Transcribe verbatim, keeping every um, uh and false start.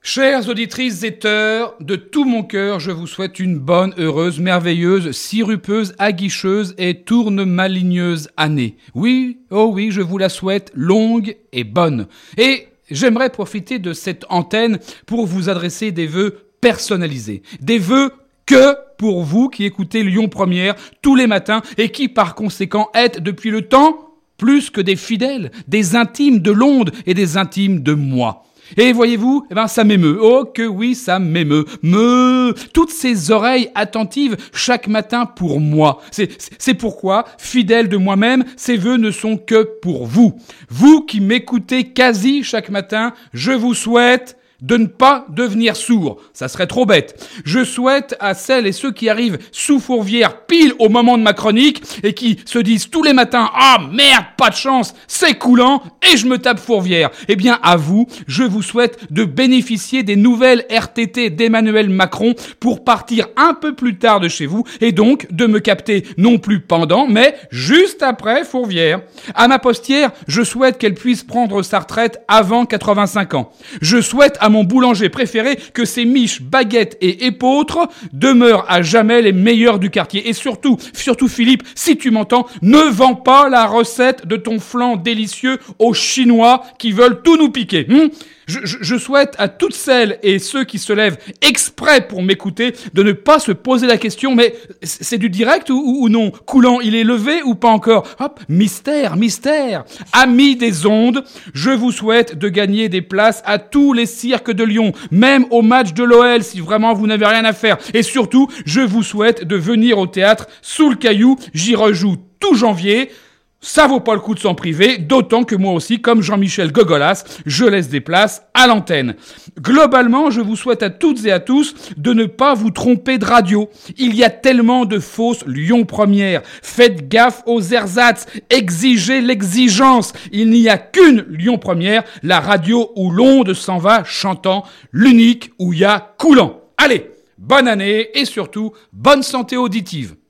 Chères auditrices et auditeurs, de tout mon cœur, je vous souhaite une bonne, heureuse, merveilleuse, sirupeuse, aguicheuse et tourne-maligneuse année. Oui, oh oui, je vous la souhaite longue et bonne. Et j'aimerais profiter de cette antenne pour vous adresser des vœux personnalisés. Des vœux que pour vous qui écoutez Lyon Première tous les matins et qui par conséquent êtes depuis le temps plus que des fidèles, des intimes de l'onde et des intimes de moi. Et voyez-vous, eh ben, ça m'émeut. Oh que oui, ça m'émeut. Me, toutes ces oreilles attentives chaque matin pour moi. C'est, c'est pourquoi, fidèle de moi-même, ces vœux ne sont que pour vous. Vous qui m'écoutez quasi chaque matin, je vous souhaite de ne pas devenir sourd. Ça serait trop bête. Je souhaite à celles et ceux qui arrivent sous Fourvière pile au moment de ma chronique et qui se disent tous les matins « Ah merde, pas de chance, c'est coulant et je me tape Fourvière ». Eh bien, à vous, je vous souhaite de bénéficier des nouvelles R T T d'Emmanuel Macron pour partir un peu plus tard de chez vous et donc de me capter non plus pendant, mais juste après Fourvière. À ma postière, je souhaite qu'elle puisse prendre sa retraite avant quatre-vingt-cinq ans. Je souhaite à mon boulanger préféré que ses miches, baguettes et épeautres demeurent à jamais les meilleurs du quartier. Et surtout, surtout Philippe, si tu m'entends, ne vends pas la recette de ton flan délicieux aux Chinois qui veulent tout nous piquer. Hum je, je, je souhaite à toutes celles et ceux qui se lèvent exprès pour m'écouter de ne pas se poser la question, mais c'est du direct ou, ou, ou non? Coulant, il est levé ou pas encore? Hop, mystère, mystère. Amis des ondes, je vous souhaite de gagner des places à tous les cirques de Lyon, même au match de l'O L si vraiment vous n'avez rien à faire. Et surtout, je vous souhaite de venir au théâtre sous le caillou, j'y rejoue tout janvier. Ça vaut pas le coup de s'en priver, d'autant que moi aussi, comme Jean-Michel Gogolas, je laisse des places à l'antenne. Globalement, je vous souhaite à toutes et à tous de ne pas vous tromper de radio. Il y a tellement de fausses Lyon Première. Faites gaffe aux ersatz, exigez l'exigence. Il n'y a qu'une Lyon Première, la radio où l'onde s'en va chantant, l'unique où il y a coulant. Allez, bonne année et surtout, bonne santé auditive.